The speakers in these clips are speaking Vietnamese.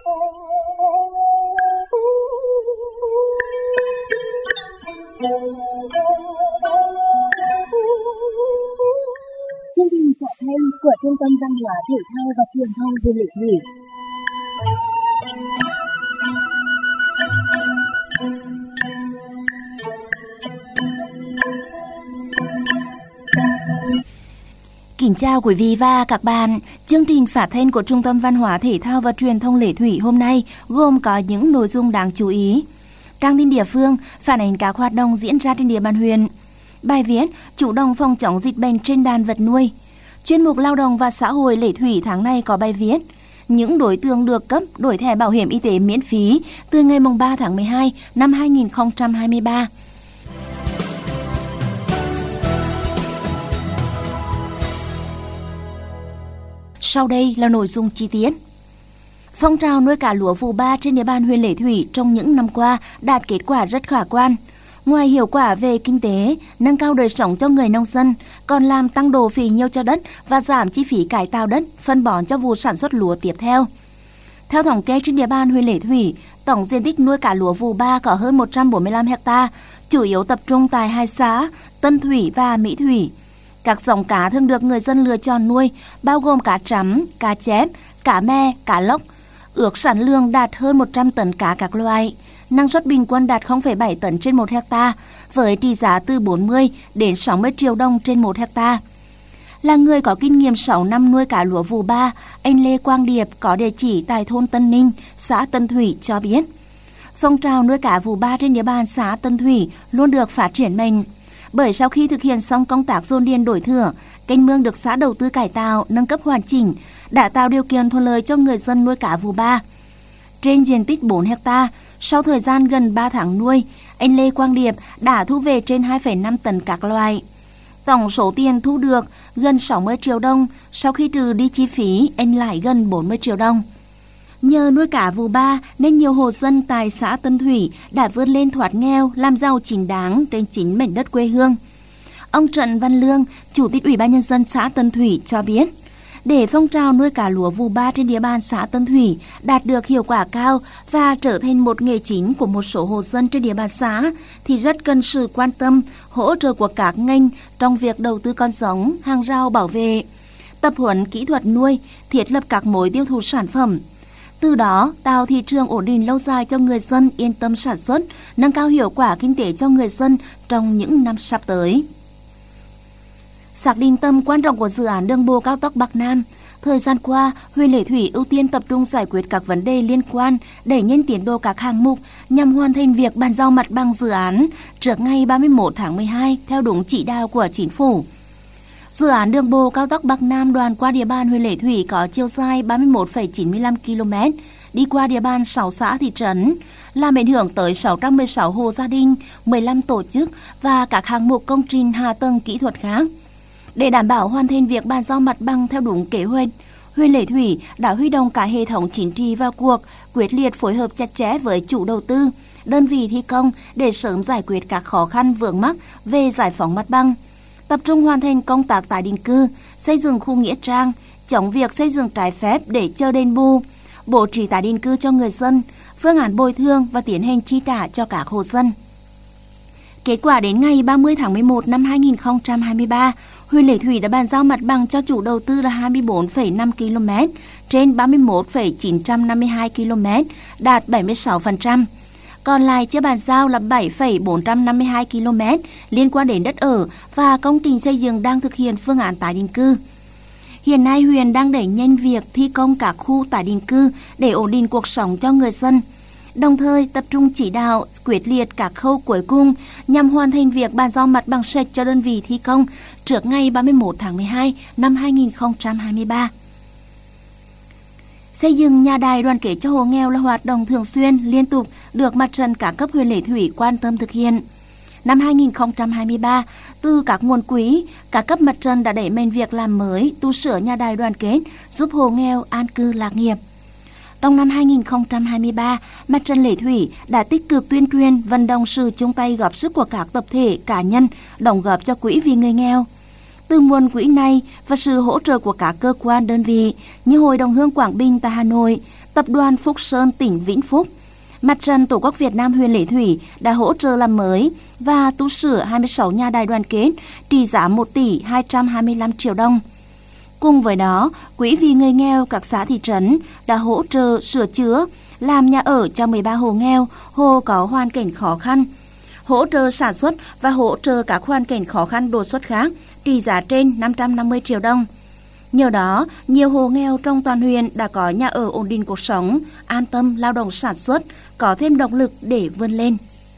Chương trình phát thanh của Trung tâm Văn hóa Thể thao và Truyền thông Huyện Lệ Thủy. Kính chào quý vị và các bạn. Chương trình phát thanh của Trung tâm Văn hóa Thể thao và Truyền thông Lệ Thủy hôm nay gồm có những nội dung đáng chú ý. Trang tin địa phương phản ánh các hoạt động diễn ra trên địa bàn huyện. Bài viết chủ động phòng chống dịch bệnh trên đàn vật nuôi. Chuyên mục Lao động và Xã hội Lệ Thủy tháng này có bài viết những đối tượng được cấp đổi thẻ bảo hiểm y tế miễn phí từ ngày 3 tháng 12 năm 2023. Sau đây là nội dung chi tiết. Phong trào nuôi cá lúa vụ 3 trên địa bàn huyện Lệ Thủy trong những năm qua đạt kết quả rất khả quan. Ngoài hiệu quả về kinh tế, nâng cao đời sống cho người nông dân, còn làm tăng độ phì nhiêu cho đất và giảm chi phí cải tạo đất, phân bón cho vụ sản xuất lúa tiếp theo. Theo thống kê trên địa bàn huyện Lệ Thủy, tổng diện tích nuôi cá lúa vụ 3 có hơn 145 ha, chủ yếu tập trung tại hai xã Tân Thủy và Mỹ Thủy. Các giống cá thường được người dân lựa chọn nuôi bao gồm cá trắm, cá chép, cá me, cá lóc. Ước sản lượng đạt hơn 100 tấn cá các loại. Năng suất bình quân đạt 0,7 tấn trên 1 ha, với trị giá từ 40 đến 60 triệu đồng trên 1 ha. Là người có kinh nghiệm 6 năm nuôi cá lúa vụ 3, anh Lê Quang Điệp có địa chỉ tại thôn Tân Ninh, xã Tân Thủy cho biết. Phong trào nuôi cá vụ 3 trên địa bàn xã Tân Thủy luôn được phát triển mạnh. Bởi sau khi thực hiện xong công tác dồn điền đổi thửa, kênh mương được xã đầu tư cải tạo, nâng cấp hoàn chỉnh, đã tạo điều kiện thuận lợi cho người dân nuôi cá vụ 3. Trên diện tích 4 ha, sau thời gian gần 3 tháng nuôi, anh Lê Quang Điệp đã thu về trên 2,5 tấn các loại. Tổng số tiền thu được gần 60 triệu đồng, sau khi trừ đi chi phí, anh lại gần 40 triệu đồng. Nhờ nuôi cá vụ 3 nên nhiều hộ dân tại xã Tân Thủy đã vươn lên thoát nghèo, làm giàu chính đáng trên chính mảnh đất quê hương. Ông Trần Văn Lương, Chủ tịch Ủy ban Nhân dân xã Tân Thủy cho biết, để phong trào nuôi cá lúa vụ 3 trên địa bàn xã Tân Thủy đạt được hiệu quả cao và trở thành một nghề chính của một số hộ dân trên địa bàn xã, thì rất cần sự quan tâm, hỗ trợ của các ngành trong việc đầu tư con giống, hàng rào bảo vệ, tập huấn kỹ thuật nuôi, thiết lập các mối tiêu thụ sản phẩm. Từ đó, tạo thị trường ổn định lâu dài cho người dân yên tâm sản xuất, nâng cao hiệu quả kinh tế cho người dân trong những năm sắp tới. Xác định tầm quan trọng của dự án đường bộ cao tốc Bắc Nam, thời gian qua, huyện Lệ Thủy ưu tiên tập trung giải quyết các vấn đề liên quan, đẩy nhanh tiến độ các hạng mục nhằm hoàn thành việc bàn giao mặt bằng dự án trước ngày 31 tháng 12 theo đúng chỉ đạo của Chính phủ. Dự án đường bộ cao tốc Bắc Nam đoạn qua địa bàn huyện Lệ Thủy có chiều dài 31,95 km, đi qua địa bàn 6 xã thị trấn, làm ảnh hưởng tới 616 hộ gia đình, 15 tổ chức và các hạng mục công trình hạ tầng kỹ thuật khác. Để đảm bảo hoàn thành việc bàn giao mặt bằng theo đúng kế hoạch, huyện Lệ Thủy đã huy động cả hệ thống chính trị vào cuộc, quyết liệt phối hợp chặt chẽ với chủ đầu tư, đơn vị thi công để sớm giải quyết các khó khăn vướng mắc về giải phóng mặt bằng. Tập trung hoàn thành công tác tái định cư, xây dựng khu nghĩa trang, chống việc xây dựng trái phép để chờ đền bù, bố trí tái định cư cho người dân, phương án bồi thường và tiến hành chi trả cho các hộ dân. Kết quả đến ngày 30 tháng 11 năm 2023, huyện Lệ Thủy đã bàn giao mặt bằng cho chủ đầu tư là 24,5 km trên 31,952 km, đạt 76%. Còn lại chưa bàn giao là 7,452 km liên quan đến đất ở và công trình xây dựng đang thực hiện phương án tái định cư. Hiện nay huyện đang đẩy nhanh việc thi công các khu tái định cư để ổn định cuộc sống cho người dân, đồng thời tập trung chỉ đạo quyết liệt các khâu cuối cùng nhằm hoàn thành việc bàn giao mặt bằng sạch cho đơn vị thi công trước ngày 31 tháng 12 năm 2023. Xây dựng nhà đài đoàn kết cho hộ nghèo là hoạt động thường xuyên, liên tục được mặt trận các cấp huyện Lệ Thủy quan tâm thực hiện. Năm 2023, từ các nguồn quỹ, các cấp mặt trận đã đẩy mạnh việc làm mới, tu sửa nhà đài đoàn kết, giúp hộ nghèo an cư lạc nghiệp. Trong năm 2023, mặt trận Lệ Thủy đã tích cực tuyên truyền, vận động sự chung tay góp sức của các tập thể, cá nhân, đóng góp cho quỹ vì người nghèo. Từ nguồn quỹ này và sự hỗ trợ của các cơ quan đơn vị như Hội đồng Hương Quảng Bình tại Hà Nội, Tập đoàn Phúc Sơn tỉnh Vĩnh Phúc, Mặt trận Tổ quốc Việt Nam huyện Lệ Thủy đã hỗ trợ làm mới và tu sửa 26 nhà đại đoàn kết trị giá 1 tỷ 225 triệu đồng. Cùng với đó, Quỹ vì người nghèo các xã thị trấn đã hỗ trợ sửa chữa, làm nhà ở cho 13 hộ nghèo, hộ có hoàn cảnh khó khăn, hỗ trợ sản xuất và hỗ trợ các hoàn cảnh khó khăn đột xuất khác trị giá trên 550 triệu đồng. Nhờ đó, nhiều hộ nghèo trong toàn huyện đã có nhà ở ổn định cuộc sống, an tâm lao động sản xuất, có thêm động lực để vươn lên.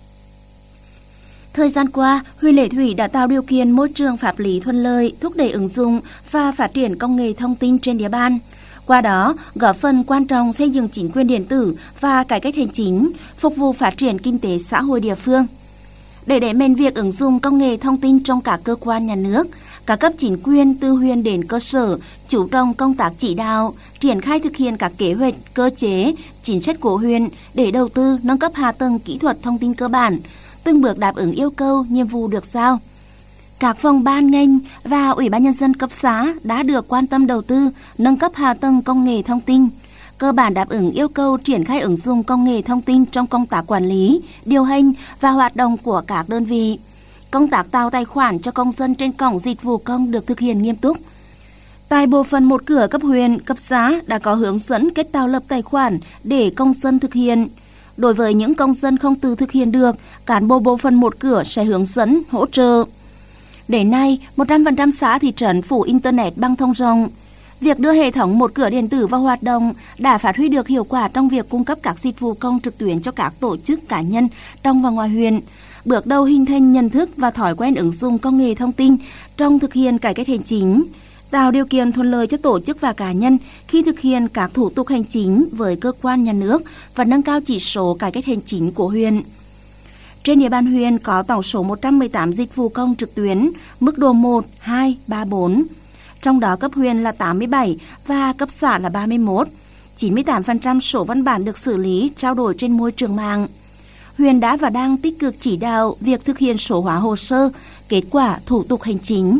Thời gian qua, huyện Lệ Thủy đã tạo điều kiện môi trường pháp lý thuận lợi, thúc đẩy ứng dụng và phát triển công nghệ thông tin trên địa bàn. Qua đó, góp phần quan trọng xây dựng chính quyền điện tử và cải cách hành chính, phục vụ phát triển kinh tế xã hội địa phương. Để đẩy mạnh việc ứng dụng công nghệ thông tin trong các cơ quan nhà nước, các cấp chính quyền từ huyện đến cơ sở chú trọng công tác chỉ đạo, triển khai thực hiện các kế hoạch, cơ chế, chính sách của huyện để đầu tư nâng cấp hạ tầng kỹ thuật thông tin cơ bản, từng bước đáp ứng yêu cầu, nhiệm vụ được giao. Các phòng ban ngành và Ủy ban nhân dân cấp xã đã được quan tâm đầu tư, nâng cấp hạ tầng công nghệ thông tin, cơ bản đáp ứng yêu cầu triển khai ứng dụng công nghệ thông tin trong công tác quản lý, điều hành và hoạt động của các đơn vị. Công tác tạo tài khoản cho công dân trên cổng dịch vụ công được thực hiện nghiêm túc. Tại bộ phận một cửa cấp huyện, cấp xã đã có hướng dẫn cách tạo lập tài khoản để công dân thực hiện. Đối với những công dân không tự thực hiện được, cán bộ bộ phận một cửa sẽ hướng dẫn, hỗ trợ. Đến nay, 100% xã thị trấn phủ Internet băng thông rộng. Việc đưa hệ thống một cửa điện tử vào hoạt động đã phát huy được hiệu quả trong việc cung cấp các dịch vụ công trực tuyến cho các tổ chức cá nhân trong và ngoài huyện, bước đầu hình thành nhận thức và thói quen ứng dụng công nghệ thông tin trong thực hiện cải cách hành chính, tạo điều kiện thuận lợi cho tổ chức và cá nhân khi thực hiện các thủ tục hành chính với cơ quan nhà nước và nâng cao chỉ số cải cách hành chính của huyện. Trên địa bàn huyện có tổng số 118 dịch vụ công trực tuyến, mức độ 1, 2, 3, 4. Trong đó cấp huyện là 87 và cấp xã là 31. 98% số văn bản được xử lý, trao đổi trên môi trường mạng. Huyện đã và đang tích cực chỉ đạo việc thực hiện số hóa hồ sơ, kết quả thủ tục hành chính.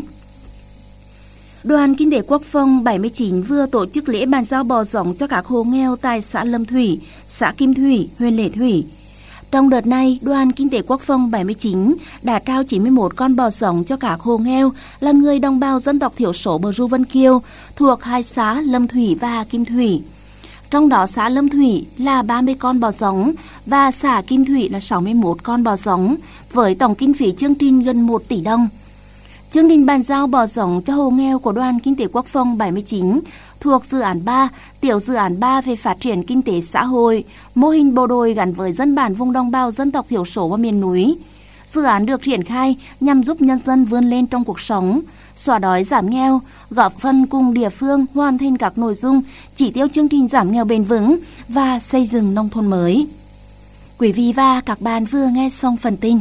Đoàn Kinh tế Quốc phòng 79 vừa tổ chức lễ bàn giao bò giống cho các hộ nghèo tại xã Lâm Thủy, xã Kim Thủy, huyện Lệ Thủy. Trong đợt này, Đoàn Kinh tế Quốc phòng 79 đã trao 91 con bò giống cho các hộ nghèo là người đồng bào dân tộc thiểu số Bờ Ru Vân Kiều thuộc hai xã Lâm Thủy và Kim Thủy. Trong đó xã Lâm Thủy là 30 con bò giống và xã Kim Thủy là 61 con bò giống với tổng kinh phí chương trình gần 1 tỷ đồng. Chương trình bàn giao bò giống cho hộ nghèo của Đoàn Kinh tế Quốc phòng 79 thuộc dự án 3, tiểu dự án 3 về phát triển kinh tế xã hội, mô hình bộ đội gắn với dân bản vùng đồng bào dân tộc thiểu số và miền núi. Dự án được triển khai nhằm giúp nhân dân vươn lên trong cuộc sống, xóa đói giảm nghèo, góp phần cùng địa phương hoàn thành các nội dung, chỉ tiêu chương trình giảm nghèo bền vững và xây dựng nông thôn mới. Quý vị và các bạn vừa nghe xong phần tin.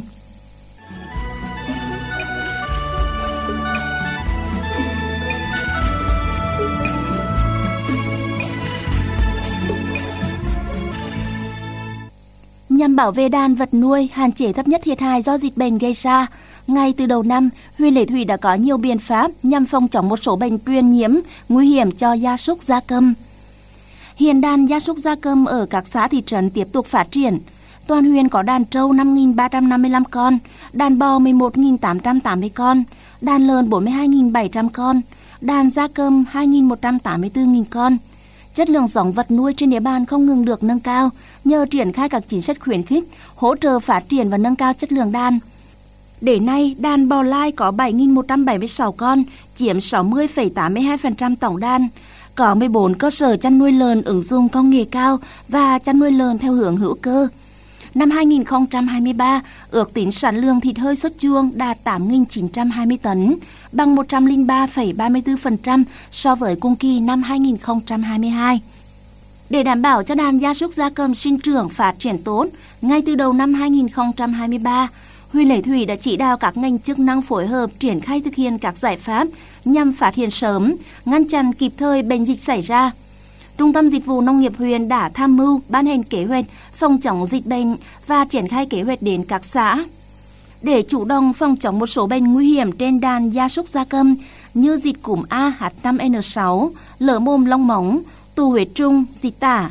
Nhằm bảo vệ đàn vật nuôi, hạn chế thấp nhất thiệt hại do dịch bệnh gây ra, ngay từ đầu năm, huyện Lệ Thủy đã có nhiều biện pháp nhằm phòng chống một số bệnh truyền nhiễm nguy hiểm cho gia súc gia cầm. Hiện đàn gia súc gia cầm ở các xã thị trấn tiếp tục phát triển. Toàn huyện có đàn trâu 5.355 con, đàn bò 11.880 con, đàn lợn 42.700 con, đàn gia cầm 2.184.000 con. Chất lượng giống vật nuôi trên địa bàn không ngừng được nâng cao nhờ triển khai các chính sách khuyến khích, hỗ trợ phát triển và nâng cao chất lượng đàn. Đến nay, đàn bò lai có 7.176 con, chiếm 60,82% tổng đàn. Có 14 cơ sở chăn nuôi lợn ứng dụng công nghệ cao và chăn nuôi lợn theo hướng hữu cơ. Năm 2023, ước tính sản lượng thịt hơi xuất chuồng đạt 8.920 tấn, bằng 103,34% so với cùng kỳ năm 2022. Để đảm bảo cho đàn gia súc gia cầm sinh trưởng phát triển tốt, ngay từ đầu năm 2023, huyện Lệ Thủy đã chỉ đạo các ngành chức năng phối hợp triển khai thực hiện các giải pháp nhằm phát hiện sớm, ngăn chặn kịp thời bệnh dịch xảy ra. Trung tâm Dịch vụ Nông nghiệp huyện đã tham mưu ban hành kế hoạch phòng chống dịch bệnh và triển khai kế hoạch đến các xã. Để chủ động phòng chống một số bệnh nguy hiểm trên đàn gia súc gia cầm như dịch cúm A H5N6, lở mồm long móng, tụ huyết trung, dịch tả,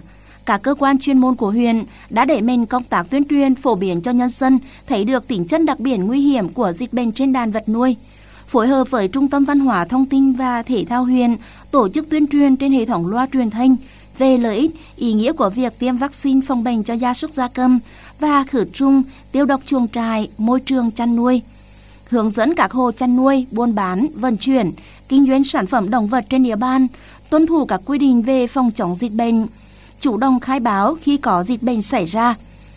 các cơ quan chuyên môn của huyện đã đẩy mạnh công tác tuyên truyền phổ biến cho nhân dân thấy được tính chất đặc biệt nguy hiểm của dịch bệnh trên đàn vật nuôi. Phối hợp với Trung tâm Văn hóa Thông tin và Thể thao huyện tổ chức tuyên truyền trên hệ thống loa truyền thanh về lợi ích, ý nghĩa của việc tiêm vaccine phòng bệnh cho gia súc gia cầm và khử trùng, tiêu độc chuồng trại, môi trường chăn nuôi. Hướng dẫn các hộ chăn nuôi, buôn bán, vận chuyển, kinh doanh sản phẩm động vật trên địa bàn tuân thủ các quy định về phòng chống dịch bệnh, chủ động khai báo khi có dịch bệnh xảy ra.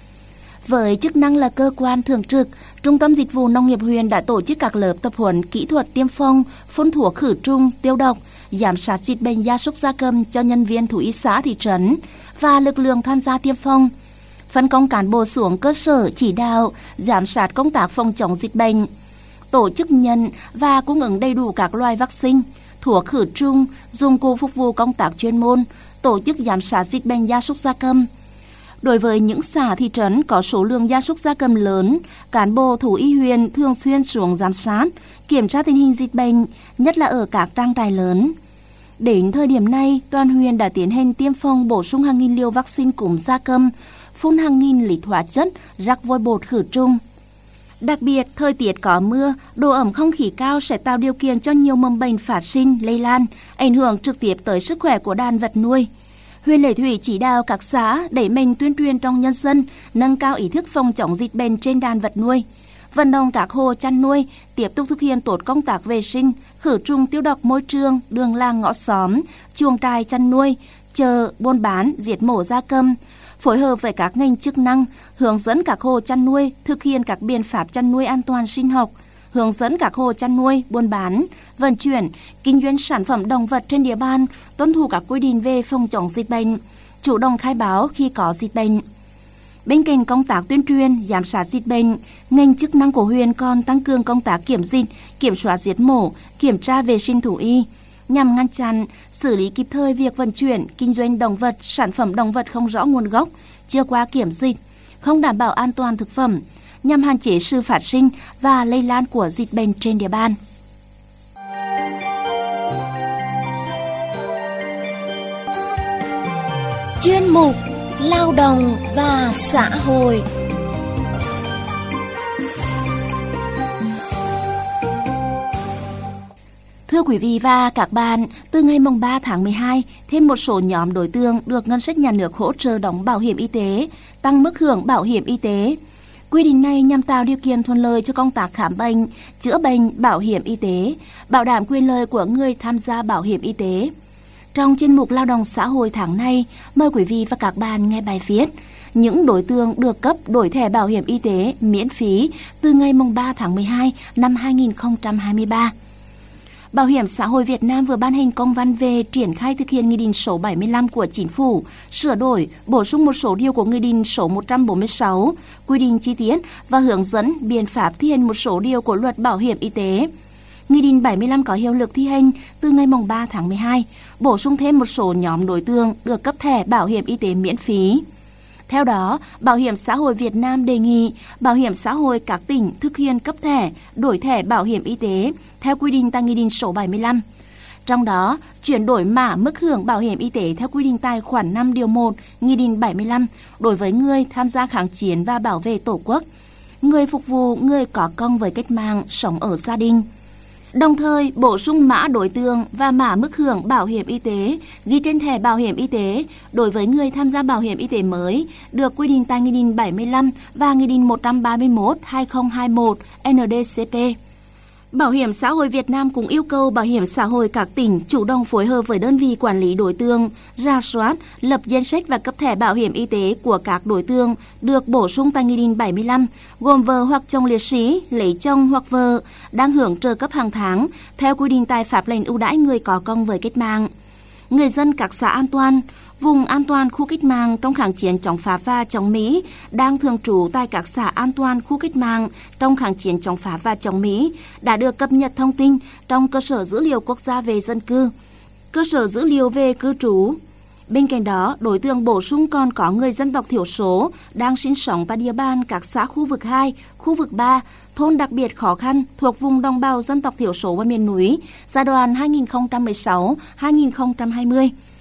Với chức năng là cơ quan thường trực, Trung tâm Dịch vụ Nông nghiệp huyện đã tổ chức các lớp tập huấn kỹ thuật tiêm phòng, phun thuốc khử trùng, tiêu độc, giám sát dịch bệnh gia súc gia cầm cho nhân viên thú y xã thị trấn và lực lượng tham gia tiêm phòng. Phân công cán bộ xuống cơ sở chỉ đạo, giám sát công tác phòng chống dịch bệnh, tổ chức nhận và cung ứng đầy đủ các loại vaccine, thuốc khử trùng, dụng cụ phục vụ công tác chuyên môn, tổ chức giám sát dịch bệnh gia súc gia cầm. Đối với những xã thị trấn có số lượng gia súc gia cầm lớn, cán bộ thú y huyện thường xuyên xuống giám sát, kiểm tra tình hình dịch bệnh, nhất là ở các trang trại lớn. Đến thời điểm này, toàn huyện đã tiến hành tiêm phòng bổ sung hàng nghìn liều vaccine cúm gia cầm, phun hàng nghìn lít hóa chất, rắc vôi bột khử trùng. Đặc biệt, thời tiết có mưa, độ ẩm không khí cao sẽ tạo điều kiện cho nhiều mầm bệnh phát sinh, lây lan, ảnh hưởng trực tiếp tới sức khỏe của đàn vật nuôi. Huyện Lệ Thủy chỉ đạo các xã đẩy mạnh tuyên truyền trong nhân dân, nâng cao ý thức phòng chống dịch bệnh trên đàn vật nuôi, vận động các hộ chăn nuôi tiếp tục thực hiện tốt công tác vệ sinh, khử trùng tiêu độc môi trường, đường làng ngõ xóm, chuồng trại chăn nuôi, chợ, buôn bán, giết mổ gia cầm, phối hợp với các ngành chức năng, hướng dẫn các hộ chăn nuôi thực hiện các biện pháp chăn nuôi an toàn sinh học, hướng dẫn các hộ chăn nuôi, buôn bán, vận chuyển, kinh doanh sản phẩm động vật trên địa bàn tuân thủ các quy định về phòng chống dịch bệnh, chủ động khai báo khi có dịch bệnh. Bên cạnh công tác tuyên truyền, giám sát dịch bệnh, ngành chức năng của huyện còn tăng cường công tác kiểm dịch, kiểm soát giết mổ, kiểm tra vệ sinh thú y, nhằm ngăn chặn, xử lý kịp thời việc vận chuyển, kinh doanh động vật, sản phẩm động vật không rõ nguồn gốc, chưa qua kiểm dịch, không đảm bảo an toàn thực phẩm, nhằm hạn chế sự phát sinh và lây lan của dịch bệnh trên địa bàn. Chuyên mục Lao động và xã hội. Thưa quý vị và các bạn, từ ngày 3 tháng 12, thêm một số nhóm đối tượng được ngân sách nhà nước hỗ trợ đóng bảo hiểm y tế, tăng mức hưởng bảo hiểm y tế. Quy định này nhằm tạo điều kiện thuận lợi cho công tác khám bệnh, chữa bệnh, bảo hiểm y tế, bảo đảm quyền lợi của người tham gia bảo hiểm y tế. Trong chuyên mục Lao động xã hội tháng này, mời quý vị và các bạn nghe bài viết những đối tượng được cấp đổi thẻ bảo hiểm y tế miễn phí từ ngày 3 tháng 12 năm 2023. Bảo hiểm xã hội Việt Nam vừa ban hành công văn về triển khai thực hiện Nghị định số 75 của Chính phủ, sửa đổi, bổ sung một số điều của Nghị định số 146, quy định chi tiết và hướng dẫn biện pháp thi hành một số điều của Luật Bảo hiểm y tế. Nghị định 75 có hiệu lực thi hành từ ngày 3 tháng 12, bổ sung thêm một số nhóm đối tượng được cấp thẻ bảo hiểm y tế miễn phí. Theo đó, Bảo hiểm xã hội Việt Nam đề nghị Bảo hiểm xã hội các tỉnh thực hiện cấp thẻ, đổi thẻ bảo hiểm y tế theo quy định tại Nghị định số 75. Trong đó, chuyển đổi mã mức hưởng bảo hiểm y tế theo quy định tại khoản 5 điều 1 Nghị định 75 đối với người tham gia kháng chiến và bảo vệ Tổ quốc, người phục vụ người có công với cách mạng sống ở gia đình. Đồng thời, bổ sung mã đối tượng và mã mức hưởng bảo hiểm y tế ghi trên thẻ bảo hiểm y tế đối với người tham gia bảo hiểm y tế mới được quy định tại Nghị định 75 và Nghị định 131/2021 NDCP. Bảo hiểm xã hội Việt Nam cũng yêu cầu Bảo hiểm xã hội các tỉnh chủ động phối hợp với đơn vị quản lý đối tượng, rà soát, lập danh sách và cấp thẻ bảo hiểm y tế của các đối tượng được bổ sung tại Nghị định 75, gồm vợ hoặc chồng liệt sĩ, lấy chồng hoặc vợ, đang hưởng trợ cấp hàng tháng theo quy định tại pháp lệnh ưu đãi người có công với cách mạng. Người dân các xã an toàn, vùng an toàn khu cách mạng trong kháng chiến chống Pháp và chống Mỹ đang thường trú tại các xã an toàn khu cách mạng trong kháng chiến chống Pháp và chống Mỹ đã được cập nhật thông tin trong cơ sở dữ liệu quốc gia về dân cư, cơ sở dữ liệu về cư trú. Bên cạnh đó, đối tượng bổ sung còn có người dân tộc thiểu số đang sinh sống tại địa bàn các xã khu vực 2, khu vực 3, thôn đặc biệt khó khăn thuộc vùng đồng bào dân tộc thiểu số và miền núi giai đoạn 2016-2020.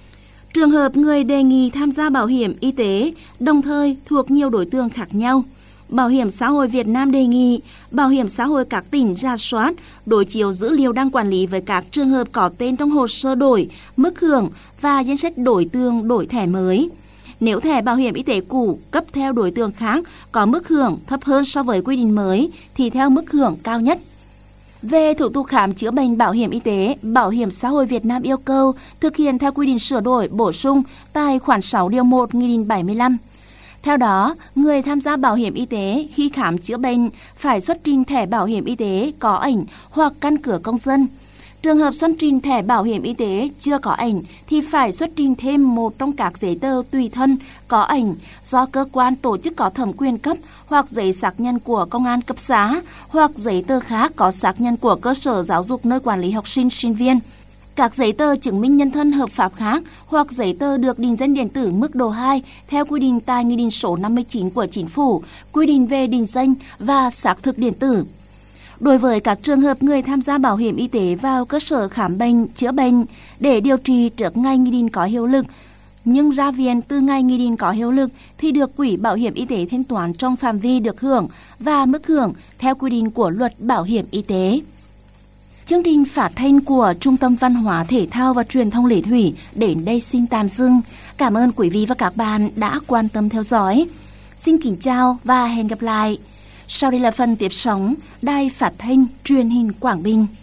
Trường hợp người đề nghị tham gia bảo hiểm y tế đồng thời thuộc nhiều đối tượng khác nhau, Bảo hiểm xã hội Việt Nam đề nghị Bảo hiểm xã hội các tỉnh rà soát, đối chiếu dữ liệu đang quản lý với các trường hợp có tên trong hồ sơ đổi, mức hưởng và danh sách đối tượng đổi thẻ mới. Nếu thẻ bảo hiểm y tế cũ cấp theo đối tượng khác có mức hưởng thấp hơn so với quy định mới thì theo mức hưởng cao nhất. Về thủ tục khám chữa bệnh bảo hiểm y tế, Bảo hiểm xã hội Việt Nam yêu cầu thực hiện theo quy định sửa đổi bổ sung tại khoản 6 điều 1 Nghị định 75. Theo đó, người tham gia bảo hiểm y tế khi khám chữa bệnh phải xuất trình thẻ bảo hiểm y tế có ảnh hoặc căn cước công dân. Trường hợp xuất trình thẻ bảo hiểm y tế chưa có ảnh thì phải xuất trình thêm một trong các giấy tờ tùy thân có ảnh do cơ quan tổ chức có thẩm quyền cấp hoặc giấy xác nhận của công an cấp xã hoặc giấy tờ khác có xác nhận của cơ sở giáo dục nơi quản lý học sinh, sinh viên. Các giấy tờ chứng minh nhân thân hợp pháp khác hoặc giấy tờ được định danh điện tử mức độ 2 theo quy định tại Nghị định số 59 của Chính phủ, quy định về định danh và xác thực điện tử. Đối với các trường hợp người tham gia bảo hiểm y tế vào cơ sở khám bệnh, chữa bệnh để điều trị trước ngày nghị định có hiệu lực, nhưng ra viện từ ngày nghị định có hiệu lực thì được Quỹ Bảo hiểm y tế thanh toán trong phạm vi được hưởng và mức hưởng theo quy định của Luật Bảo hiểm y tế. Chương trình phát thanh của Trung tâm Văn hóa Thể thao và Truyền thông Lệ Thủy đến đây xin tạm dừng. Cảm ơn quý vị và các bạn đã quan tâm theo dõi. Xin kính chào và hẹn gặp lại. Sau đây là phần tiếp sóng Đài Phát thanh Truyền hình Quảng Bình.